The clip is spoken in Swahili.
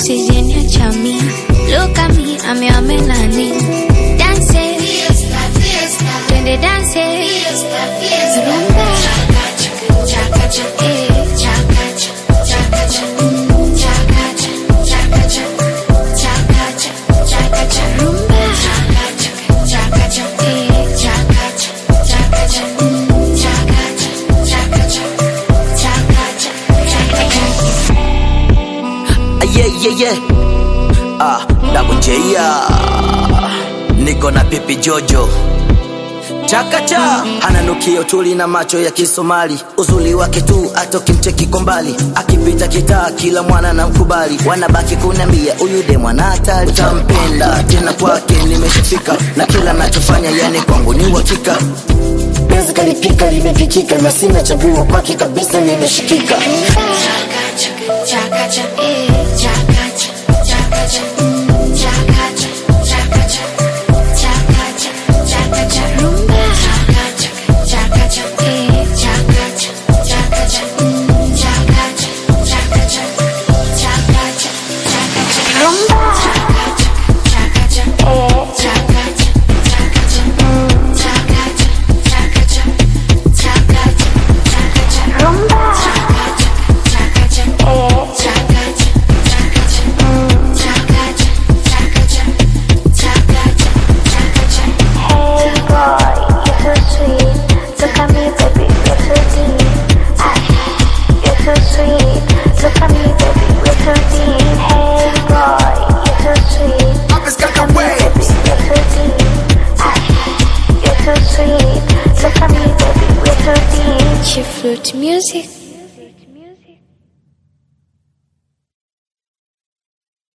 usijeniacha mimi. Look at me, I'm your melanin. Dance, fiesta, fiesta. Twende dance, fiesta, fiesta. Rumba, chaka chaka, chaka chaka, chaka chaka, chaka chaka, chaka chaka, chaka chaka. Rumba, chaka chaka, chaka chaka, chaka chaka, chaka chaka, chaka chaka. Yeah. Double J, niko na Pipi Jojo. Chakacha ananukia tuli na macho ya Kisomali. Uzuri wake tu atoki mcheki kombali. Akipita kitaa kila mwana na mkubali. Wanabaki kunambia huyu de mwana hatari. Utampenda tena kwake nimeshafika. Na kila nachofanya yani kwangu ni uhakika. Penzi kalipika limepikika. Na sina chaguo kwake kabisa nimeshikika. Chakacha, Fruit music.